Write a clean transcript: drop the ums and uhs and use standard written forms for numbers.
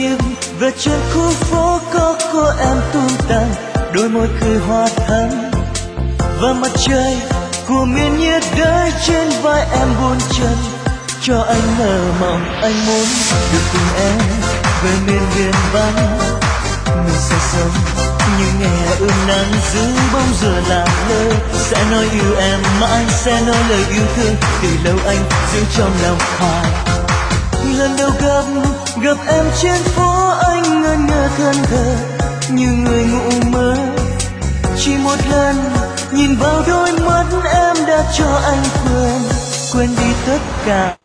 nhịp về trên khu phố có cô em tung tăng, đôi môi cười hoa thắm và mặt trời của miền nhiệt đới trên vai em buồn chân. Cho anh mơ mộng, anh muốn được cùng em về miền biên vắng. Mình sẽ sống như nghe ươm nắng dưới bóng rửa làm lơ, sẽ nói yêu em mãi, sẽ nói lời yêu thương từ lâu anh giữ trong lòng hoài. Lần đầu gặp em trên phố, anh ngơ ngơ thân thờ như người ngủ mơ. Chỉ một lần nhìn vào đôi mắt em đã cho anh quên đi tất cả.